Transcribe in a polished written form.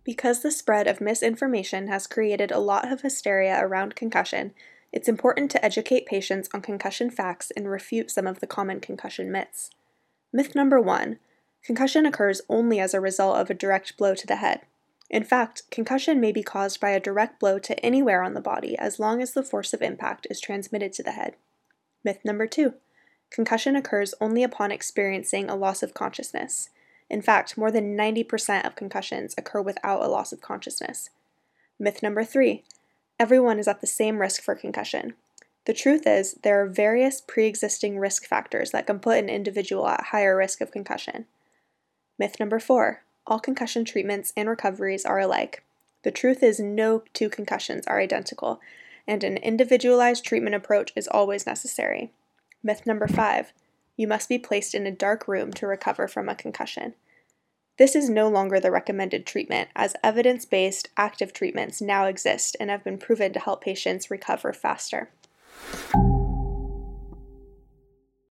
Because the spread of misinformation has created a lot of hysteria around concussion, it's important to educate patients on concussion facts and refute some of the common concussion myths. Myth number 1: concussion occurs only as a result of a direct blow to the head. In fact, concussion may be caused by a direct blow to anywhere on the body as long as the force of impact is transmitted to the head. Myth number 2: concussion occurs only upon experiencing a loss of consciousness. In fact, more than 90% of concussions occur without a loss of consciousness. Myth number 3: everyone is at the same risk for concussion. The truth is, there are various pre-existing risk factors that can put an individual at higher risk of concussion. Myth number 4: all concussion treatments and recoveries are alike. The truth is, no two concussions are identical, and an individualized treatment approach is always necessary. Myth number 5: you must be placed in a dark room to recover from a concussion. This is no longer the recommended treatment, as evidence-based active treatments now exist and have been proven to help patients recover faster.